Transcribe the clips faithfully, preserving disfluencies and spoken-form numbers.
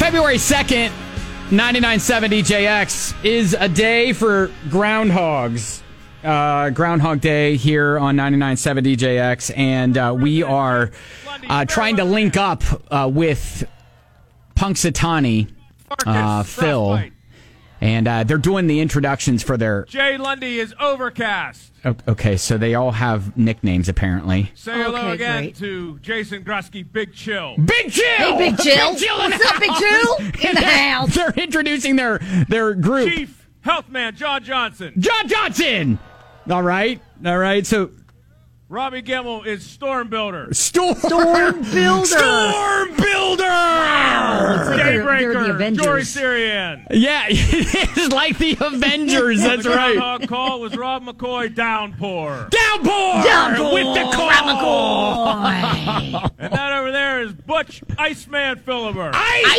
February second, ninety-nine point seven D J X is a day for groundhogs. Uh, Groundhog Day here on ninety-nine point seven D J X, and uh, we are uh, trying to link up uh, with Punxsutawney uh, Phil, and uh, they're doing the introductions for their... Jay Lundy is Overcast. Okay, so they all have nicknames, apparently. Say hello Okay, again great. to Jason Grusky, Big Chill. Big Chill! Hey, Big Chill. Big Chill in What's the up, Big house. Chill? In the house. They're introducing their, their group. Chief Health Man John Johnson. John Johnson! All right, all right, so... Robbie Gemmel is Storm Builder. Storm, Storm Builder. Storm Builder! Wow. It's like they're, they're the Daybreaker, Avengers. Jory Syrian. Yeah, it is like the Avengers, that's the right. Groundhog Call was Rob McCoy, Downpour. Downpour! Downpour! With the call! And that over there is Butch Iceman Philibert.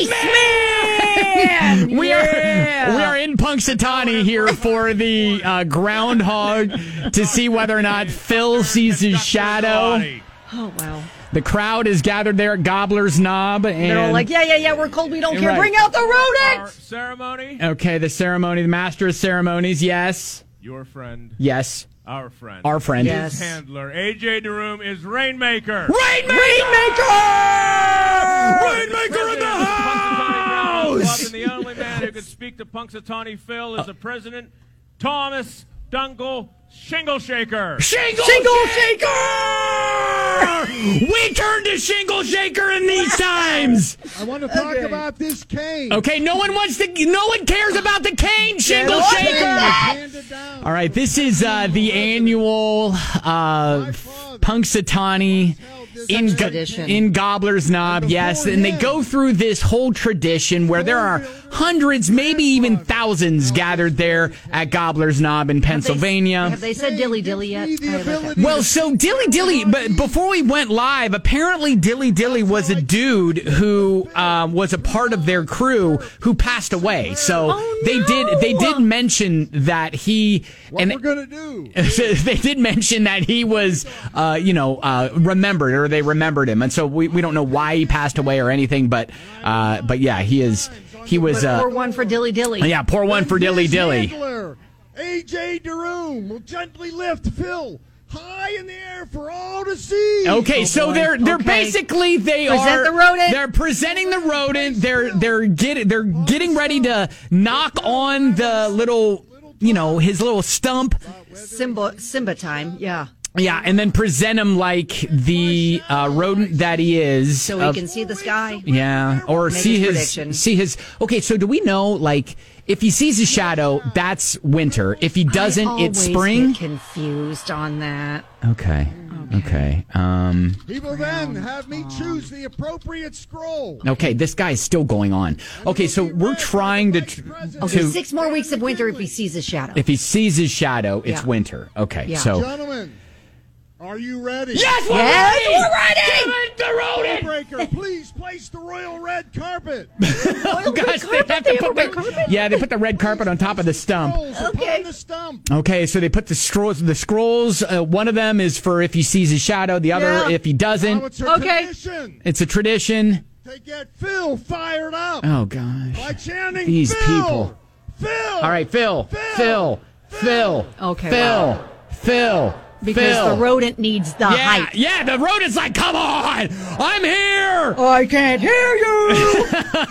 Iceman! We Yeah. are we are in Punxsutawney here for the uh, groundhog to see whether or not Phil sees his shadow. Oh, wow. The crowd is gathered there at Gobbler's Knob, and They're all like, yeah, yeah, yeah, we're cold, we don't care. Right. Bring out the Our rodents! ceremony, okay, the ceremony, the master of ceremonies, yes, your friend, yes, our friend. our friend, Yes. His handler, A J DeRoom, is Rainmaker. Rainmaker, Rainmaker in the house. And the only man who could speak to Punxsutawney Phil is the president, Thomas Dungle Shingle Shaker. Shingle, Shingle Shaker! We turn to Shingle Shaker in these times. I want to talk Okay. about this cane. Okay, no one wants to. No one cares about the cane, Shingle What? Shaker. Hand it down. All right, this is uh, the annual uh, Punxsutawney in, Such Go- tradition. in Gobbler's Knob, yes, and they go through this whole tradition where there are hundreds, maybe even thousands gathered there at Gobbler's Knob in Pennsylvania. Have they said dilly dilly yet? Give me the I haven't- ability Well, to- so Dilly Dilly, but before we went live, apparently Dilly Dilly was a dude who uh, was a part of their crew who passed away. So Oh, they did they did mention that he what and we're gonna do? they did mention that he was uh, you know uh, remembered, or they remembered him, and so we, we don't know why he passed away or anything, but uh, but yeah, he is he was uh, Pour one for dilly dilly. yeah, pour one for Dilly His Dilly. handler, A J DeRoom, will gently lift Phil high in the air for all to see. Okay, Oh, so boy. they're they're Okay. basically they Present are the rodent. They're presenting the rodent. They're they're getting they're getting ready to knock on the little you know his little stump. Simba, Simba time, yeah. Yeah, and then present him like the uh, rodent that he is. So he of- can see the sky. yeah, or Make see his his prediction. see his. Okay, so do we know like if he sees his shadow, that's winter. If he doesn't, I it's always spring. get confused on that. Okay. Okay. Um. He will then have me choose the appropriate scroll. Okay, this guy is still going on. Okay, so we're trying to tr- Okay, to six more weeks of winter if he sees his shadow. if he sees his shadow, it's Yeah. winter. Okay, Yeah. so Gentlemen, are you ready? yes, we're Yes, ready. we're ready! Give it the rodent. Breaker, please place the royal red carpet. Oh, gosh, they have to They have put a red the carpet? yeah, they put the red carpet on top of the stump. Scrolls upon Okay. the stump. Okay, so they put the scrolls. The scrolls. Uh, one of them is for if he sees his shadow. The other Yeah. if he Now doesn't. it's a Okay. tradition It's a tradition. to get Phil fired up Oh gosh, by chanting these Phil, people. Phil. All right, Phil, Phil, Phil, Okay, Phil, wow. Phil, because Phil. the rodent needs the Yeah, height. yeah, the rodent's like, come on, I'm here. I can't hear you!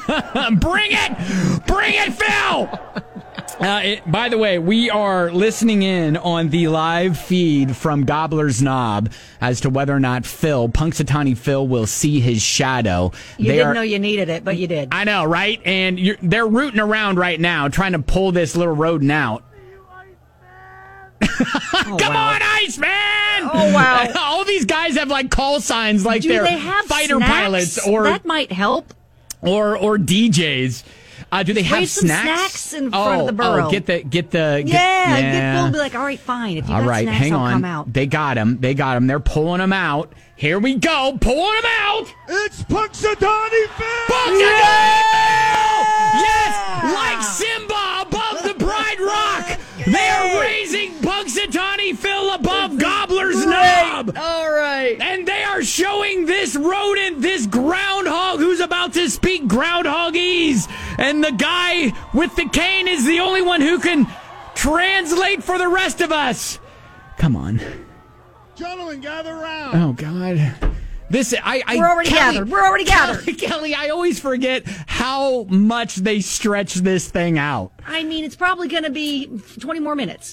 Bring it, bring it, Phil. Uh, it, by the way, we are listening in on the live feed from Gobbler's Knob as to whether or not Phil, Punxsutawney Phil, will see his shadow. You They didn't are- know you needed it, but you did. I know, right? And you're, they're rooting around right now, trying to pull this little rodent out. Oh, Come wow. on, Iceman! Oh, wow. All these guys have like call signs, like Do they're they have fighter snacks? pilots or That might help. or or D Js. Uh, do they have wave some snacks? snacks in oh, front of the burrow. Oh, get the get the get, Yeah, get Phil and be like, all right, fine. If you All got right, snacks, hang I'll on. come out. They got him. They got him. They're pulling him out. Here we go, pulling him out. It's Punxsutawney Phil. Punxsutawney Phil! Yes, like Simba above the Bride Rock. They are raising Punxsutawney Phil above Gobbler's Knob. All right. And they are showing this rodent, this groundhog who's about to speak groundhogese, and the guy with the cane is the only one who can translate for the rest of us. Come on. Gentlemen, gather round. Oh, God. This I, I We're already Kelly, gathered. We're already gathered. Kelly, Kelly, I always forget how much they stretch this thing out. I mean, it's probably going to be twenty more minutes.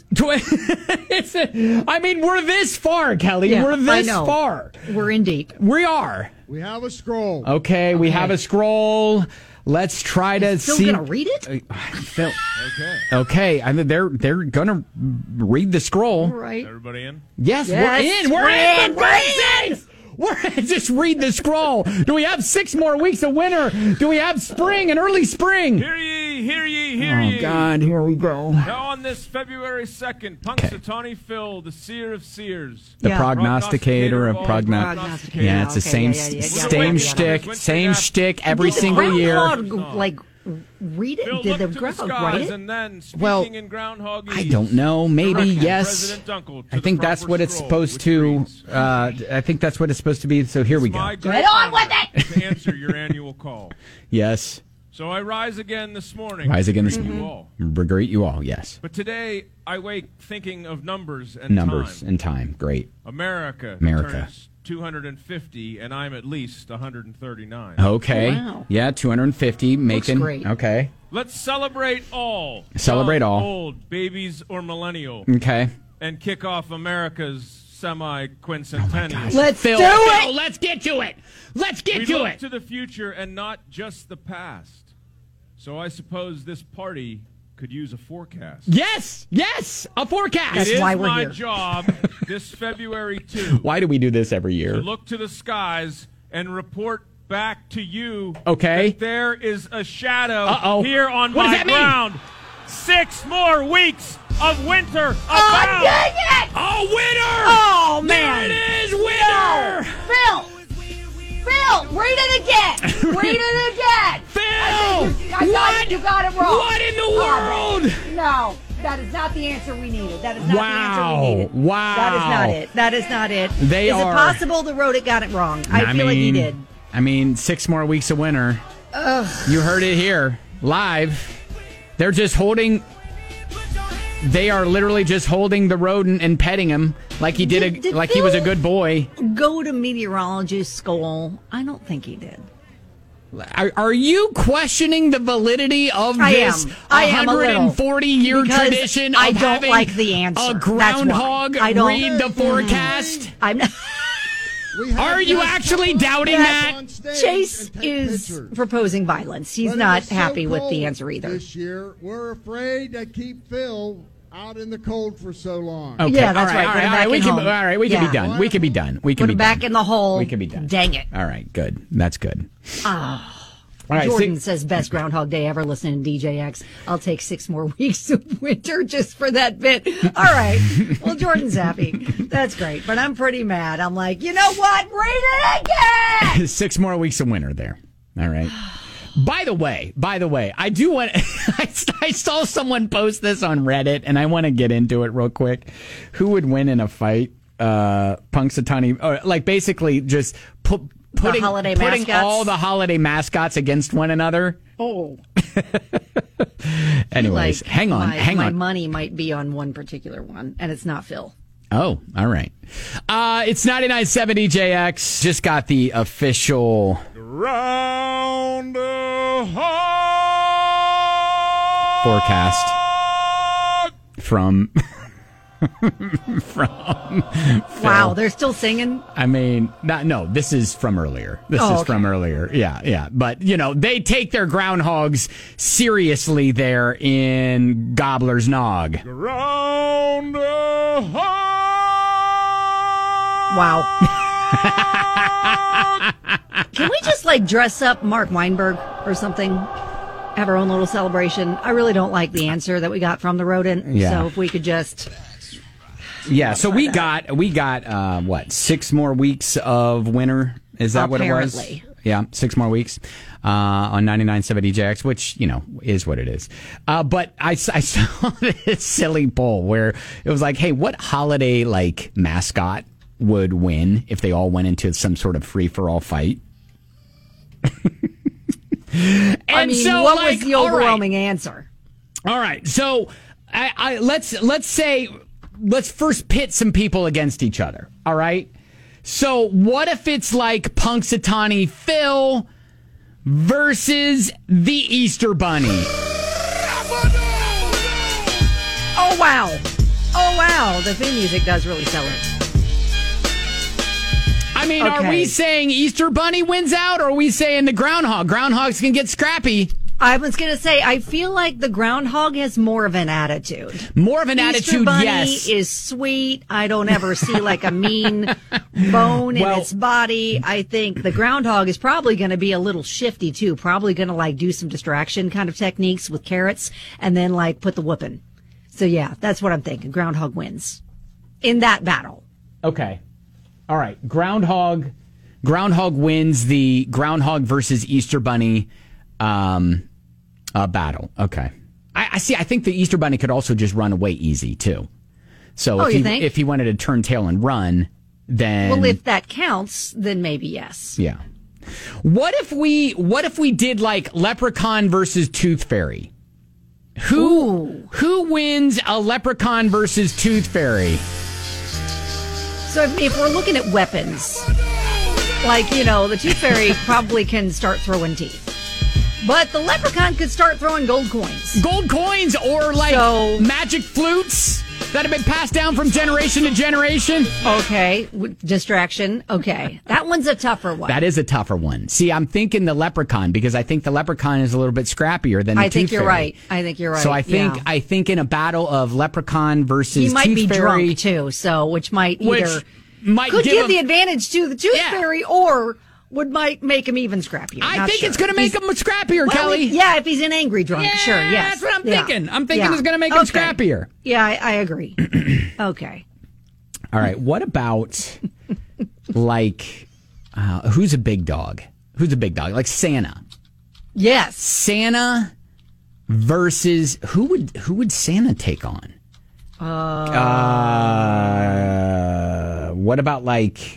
It's a, I mean, we're this far, Kelly. Yeah, we're I this know. far. We're in deep. We are. We have a scroll. Okay, we have a scroll. Let's try to Still see. going to read it? Phil. Okay. Okay, I mean, they're they're gonna read the scroll. Right. Everybody in? Yes, Yes, we're in. We're, we're in. in. For We're Christ's sake! We're just read the scroll. Do we have six more weeks of winter? Do we have spring and early spring? Hear ye, hear ye, hear Oh ye. God, here we go. Now on this February second, Punxsutawney Phil, the seer of seers. The Yeah. prognosticator of all prognost. Prognosticator. Yeah, it's the Okay, same yeah, yeah, yeah, yeah, same yeah. shtick, Went same to shtick every Did the single year. groundhog, like, read it? Phil Did looked the to the groundhog skies write it? and then, speaking Well, in groundhog I don't know. Maybe Directed yes. President Dunkel to I the think that's proper what it's scroll, supposed which to. reads, Uh, I think that's what it's supposed to be. So here we My go. great Get on with honor to answer your annual call. Yes, So I rise again this morning. rise again this to greet morning. you all. Greet you all. Yes, But today I wake thinking of numbers and numbers time. and time. Great. America, America. turns two hundred fifty, and I'm at least one hundred thirty-nine. Okay. Wow. Yeah, two hundred fifty. Making. great. Okay. Let's celebrate all. Celebrate young, all. Old, babies or millennial, Okay. and kick off America's semi-quincentennial. Let's Phil, do Phil, it! let's get to it. Let's get we to look it. to the future and not just the past. So I suppose this party could use a forecast. Yes. Yes. A forecast. That's It is why we're my here. job this February too Why do we do this every to year? look to the skies and report back to you Okay. that there is a shadow Uh-oh. here on What does my that mean? ground. Six more weeks of winter Oh, abound. dang it! Oh, winter! Oh, man. There it is, winter! Phil! Phil, read it again! Read it again! Phil! I got what? it, you got it wrong. What in the Oh, world? No, that is not the answer we needed. That is not Wow. the answer we needed. Wow. That is not it. That is not it. They is are- it possible the road it got it wrong? I, feel like he mean, did. I mean, six more weeks of winter. You heard it here, live. They're just holding. They are literally just holding the rodent and petting him like he did, a, Did- did like he was a Phil- good boy. Go to meteorologist school. I don't think he did. Are, are you questioning the validity of I this am. I am a little. one hundred forty year Because tradition of I don't having like the answer. a That's why. groundhog I don't- read the forecast? I'm not. We have Are you guests actually come doubting on that? stage Chase and take is pictures. proposing violence. He's But it not was so happy with the cold answer either. This year, we're afraid to keep Phil out in the cold for so long. Okay, Yeah, that's all right. All Put right, him all right. back We in can, home. all right, we can Yeah. be done. We can be done. We can Put be him done. back in the hole. We can be done. Dang it. All right, good. That's good. Ah. All right, Jordan see- says best Groundhog Day ever listening to D J X. I'll take six more weeks of winter just for that bit. All right. Well, Jordan's happy. That's great. But I'm pretty mad. I'm like, you know what? Read it again. Six more weeks of winter there. All right. By the way, by the way, I do want. I, I saw someone post this on Reddit, and I want to get into it real quick. Who would win in a fight? Uh, Punxsutawney, or like basically just put. Putting, holiday putting mascots? all the holiday mascots against one another. Oh. Anyways, Like, hang on, my, hang my on. money might be on one particular one, and it's not Phil. Oh, all right. Uh, it's ninety-nine point seven D J X. Just got the official Round the forecast from from Wow, Phil. they're still singing. I mean, not, no, this is from earlier. This Oh, is okay. from earlier. Yeah, yeah. But, you know, they take their groundhogs seriously there in Gobbler's Nog. Round the Wow. Can we just like dress up Mark Weinberg or something? Have our own little celebration. I really don't like the answer that we got from the rodent. Yeah. So if we could just Yeah, so we got, we got, uh, what, six more weeks of winter? Is that what it was? Apparently. Yeah, six more weeks uh, on ninety-nine point seven D J X, which, you know, is what it is. Uh, but I, I saw this silly poll where it was like, hey, what holiday, like, mascot would win if they all went into some sort of free-for-all fight? And I mean, so, what like, was the all right. overwhelming answer? All right, so I, I let's let's say let's first pit some people against each other. All right, so what if it's like Punxsutawney Phil versus the Easter Bunny? Oh wow, oh wow! The theme music does really sell it. I mean, Okay. are we saying Easter Bunny wins out, or are we saying the groundhog? Groundhogs can get scrappy. I was going to say, I feel like the groundhog has more of an attitude. More of an Easter attitude, Bunny yes. is sweet. I don't ever see like a mean bone Well- in its body. I think the groundhog is probably going to be a little shifty too. Probably going to like do some distraction kind of techniques with carrots and then like put the whooping. So yeah, that's what I'm thinking. Groundhog wins in that battle. Okay. All right. Groundhog. Groundhog wins the Groundhog versus Easter Bunny um, uh, battle. Okay. I, I see. I think the Easter Bunny could also just run away easy too. So Oh, if you he think? if he wanted to turn tail and run, then Well, if that counts, then maybe yes. yeah. What if we What if we did like Leprechaun versus Tooth Fairy? Who Ooh. Who wins a Leprechaun versus Tooth Fairy? So if, if we're looking at weapons, like, you know, the Tooth Fairy probably can start throwing teeth. But the leprechaun could start throwing gold coins. Gold coins or like So- magic flutes that have been passed down from generation to generation? Okay. w- Distraction. Okay. That one's a tougher one. That is a tougher one. See, I'm thinking the leprechaun because I think the leprechaun is a little bit scrappier than the I think Tooth you're Fairy. right. I think you're right. So I think yeah. I think in a battle of leprechaun versus he might Tooth be Fairy, drunk too, so which might which either might could give give him, the advantage to the Tooth Yeah. Fairy or would might make him even scrappier. I Not think sure. it's going to make He's- him scrappier, well, Kelly. Yeah, if he's an angry drunk, Yeah, sure. Yes, that's what I'm Yeah. thinking. I'm thinking Yeah. it's gonna make him Okay. scrappier. Yeah, I, I agree. Okay. All right. What about like uh, who's a big dog? Who's a big dog? Like Santa. Yes. Santa versus who would who would Santa take on? Uh, uh what about like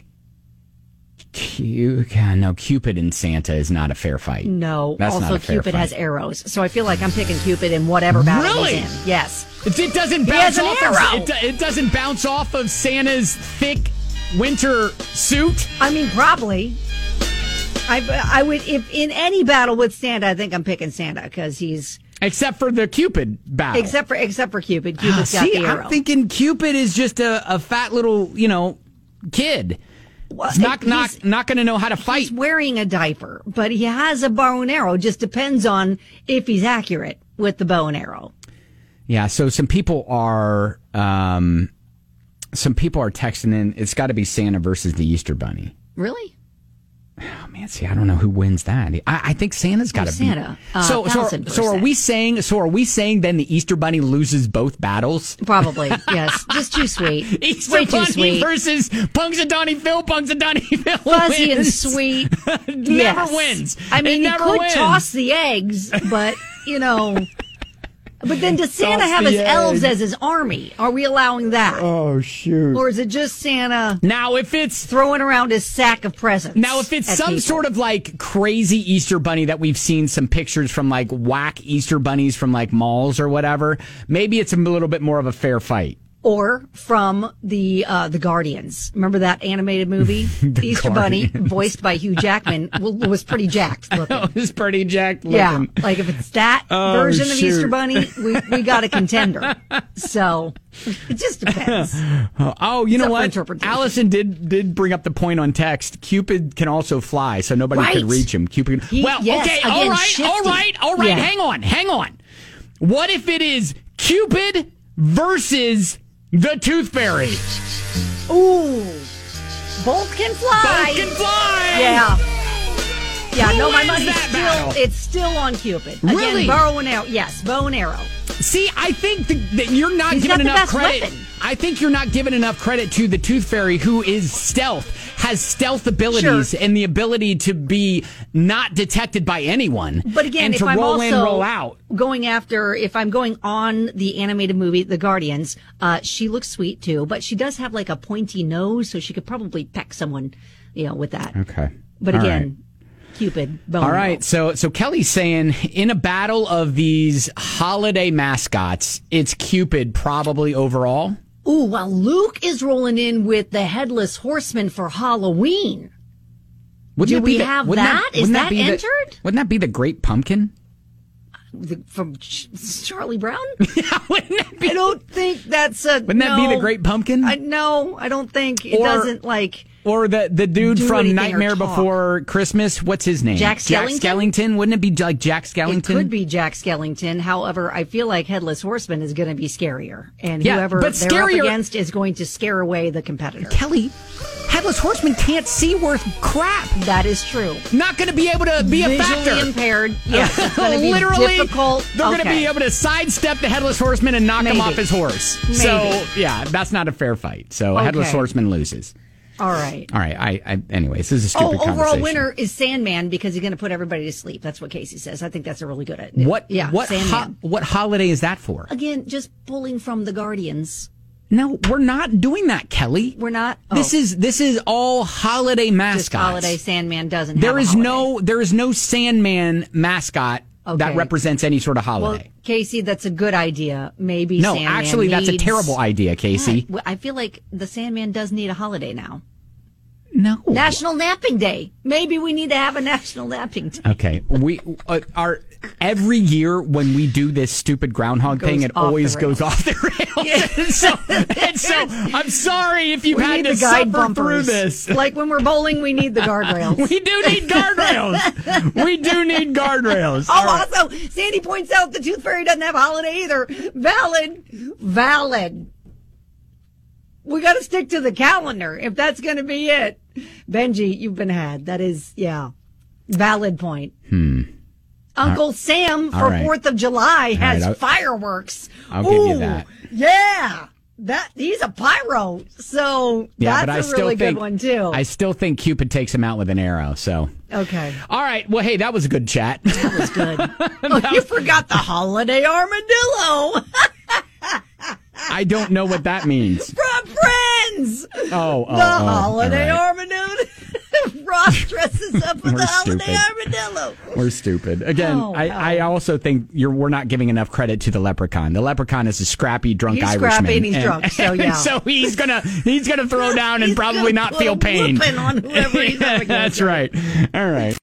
Cu- yeah, no, Cupid and Santa is not a fair fight. No. That's not also, a fair Cupid fight. has arrows, so I feel like I'm picking Cupid in whatever battle Really? he's in. Yes. It, it doesn't He bounce has an off arrow. of it, do- it doesn't bounce off of Santa's thick winter suit. I mean, probably. I I would if in any battle with Santa, I think I'm picking Santa because he's Except for the Cupid battle. except for except for Cupid. Ah, Cupid's got see, the arrow. I'm thinking Cupid is just a, a fat little, you know, kid. Well, He's not he's- not not going to know how to fight. He's wearing a diaper, but he has a bow and arrow. Just depends on if he's accurate with the bow and arrow. Yeah, so some people are um, some people are texting in. It's got to be Santa versus the Easter Bunny. Really? Oh man, see, I don't know who wins that. I, I think Santa's got to Oh, be Santa, uh, so, so, thousand so are percent. we saying? So are we saying then the Easter Bunny loses both battles? Probably. Yes. Just too sweet. Easter Way too Bunny sweet. versus Punxsutawney Phil. Punxsutawney Phil Fuzzy and wins. sweet. Never Yes. wins. I mean, it you never could wins. toss the eggs, but you know. But then does Santa Toss have the his elves egg. as his army? Are we allowing that? Oh shoot! Or is it just Santa Now if it's throwing around his sack of presents? Now, if it's at some people? sort of like crazy Easter bunny that we've seen some pictures from like whack Easter bunnies from like malls or whatever, maybe it's a little bit more of a fair fight. Or from the uh, the Guardians. Remember that animated movie, Easter Bunny, Guardians. voiced by Hugh Jackman, w- was pretty jacked looking. It was pretty jacked looking. Yeah, like if it's that Oh, version of shoot. Easter Bunny, we we got a contender. So it just depends. Oh, you It's know up for what? interpretation. Allison did did bring up the point on text. Cupid can also fly, so nobody Right. could reach him. Cupid. He- well, yes, okay, again, all right, shifty. all right, all right. Yeah. Hang on, hang on. What if it is Cupid versus the Tooth Fairy? Ooh, both can fly. Both can fly. Yeah. Yeah, Who no, my wins money's that still battle? it's still on Cupid. Again, Really? bow and arrow. Yes, bow and arrow. See, I think that, that you're not He's giving got the enough best credit. weapon. I think you're not giving enough credit to the Tooth Fairy, who is stealth, has stealth abilities, Sure. and the ability to be not detected by anyone. But again, and if to I'm roll also in, roll out. going after, if I'm going on the animated movie, The Guardians, uh, she looks sweet too, but she does have like a pointy nose, so she could probably peck someone, you know, with that. Okay. But All again, right. Cupid. Bone All right, milk. so so Kelly's saying in a battle of these holiday mascots, it's Cupid probably overall. Ooh, while Luke is rolling in with the Headless Horseman for Halloween. Wouldn't Do that be we the- have wouldn't that? Is wouldn't that be the- entered? wouldn't that be the Great Pumpkin? The, from Ch- Charlie Brown? Yeah, wouldn't that be? I don't think that's a. Wouldn't that be no. the Great Pumpkin? I no, I don't think it Or- doesn't like. Or the, the dude Do from anything or Nightmare talk. Before Christmas. What's his name? Jack Jack Skellington? Skellington. Wouldn't it be like Jack Skellington? It could be Jack Skellington. However, I feel like Headless Horseman is going to be scarier, and Yeah, whoever but they're scarier- up against is going to scare away the competitor. Kelly, Headless Horseman can't see worth crap. That is true. Not going to be able to be a Visually factor. impaired. Yes, it's going to be Literally, difficult. they're going to Okay. be able to sidestep the Headless Horseman and knock him Maybe. off his horse. Maybe. So, yeah, that's not a fair fight. So, Headless Okay. Horseman loses. All right. All right. I, I anyways, this is a Oh, stupid overall conversation. winner is Sandman because he's going to put everybody to sleep. That's what Casey says. I think that's a really good idea. What? Yeah, What? Ho- Sandman. what holiday is that for? Again, just pulling from the Guardians. No, we're not doing that, Kelly. We're not. Oh, This is this is all holiday mascots. just holiday. Sandman doesn't. There have a is holiday. no there is no Sandman mascot that Okay. represents any sort of Well, holiday. Casey, that's a good idea. Maybe. no, Sandman actually, that's a needs- terrible idea, Casey. Well, I feel like the Sandman does need a holiday now. No. National Napping Day. Maybe we need to have a National Napping Day. Okay, we uh, are every year when we do this stupid groundhog Goes thing, it off the always rails. goes off the rails. and, so, and so, I'm sorry if you've We had need to the guide suffer through bumpers. this. Like when we're bowling, we need the guardrails. We do need guardrails. We do need guardrails. Oh, All right. also, Sandy points out the Tooth Fairy doesn't have a holiday either. Valid. Valid. We got to stick to the calendar if that's going to be it. Benji, you've been had. That is, yeah, valid point. Hmm. Uncle Sam all for right. fourth of July has right, I'll- fireworks. I'll give you Ooh, that. Yeah. That he's a pyro. So Yeah, that's but I a still really think good one too. I still think Cupid takes him out with an arrow. So, okay. all right. Well, hey, that was a good chat. That was good. Oh, you forgot the holiday armadillo I don't know what that means. from Friends. Oh, oh, The oh, holiday all right. armadillo. Ross dresses up with We're the holiday stupid. armadillo. We're stupid. Again, Oh, I, wow. I also think you're we're not giving enough credit to the leprechaun. The leprechaun is a scrappy drunk He's Irishman. scrappy and he's drunk, so yeah. so he's gonna he's gonna throw down and He's probably gonna not put feel a pain. whooping on whoever he's up against. That's right. All right.